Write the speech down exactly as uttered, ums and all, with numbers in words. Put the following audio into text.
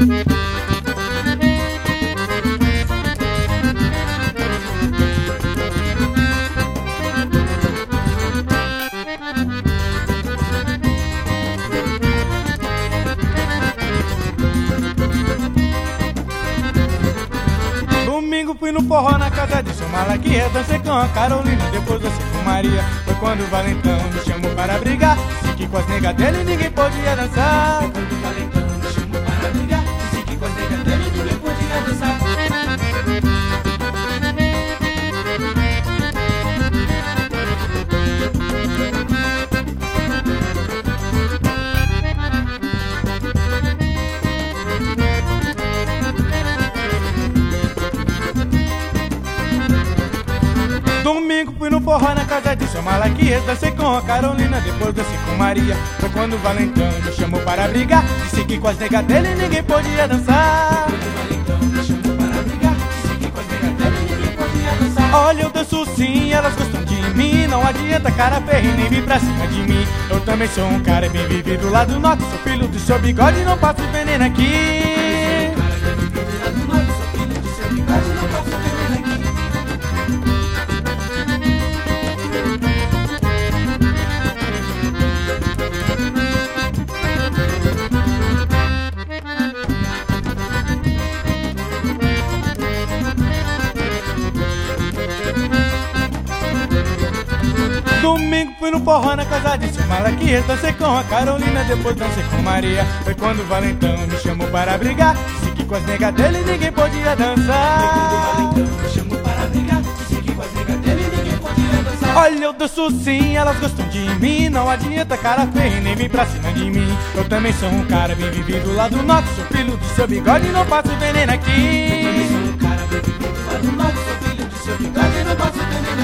Domingo fui no forró na casa de seu Malaquias, dancei com a Carolina, depois dancei com Maria. Foi quando o Valentão me chamou para brigar, disse que com as negas dele ninguém podia dançar. Foi quando o Valentão me chamou para brigar, disse que com as negas dele ninguém podia dançar. Domingo fui no forró na casa de seu Malaquias, dancei com a Carolina, depois dancei com Maria. Foi quando o Valentão me chamou para brigar, disse que com as negas dele ninguém podia dançar. Foi quando o Valentão me chamou para brigar, disse que com as negas dele ninguém podia dançar. Olha, eu danço sim, elas gostam de mim, não adianta cara feia e nem vir pra cima de mim. Eu também sou um cara bem vivido lá do norte, sou filho do seu bigode e não passo veneno aqui. Domingo fui no forró na casa de seu Malaquias, dancei com a Carolina, depois dancei com Maria. Foi quando o Valentão me chamou para brigar, disse que com as negas dele ninguém podia dançar. Foi quando o Valentão me chamou para brigar, disse que com as negas dele ninguém podia dançar. Olha, eu danço sim, elas gostam de mim, não adianta cara feia nem vir pra cima de mim. Eu também sou um cara bem vivido lá do norte, sou filho do seu bigode e não passo veneno aqui. Eu também sou um cara bem vivido lá do norte, sou filho do seu bigode e não passo veneno aqui.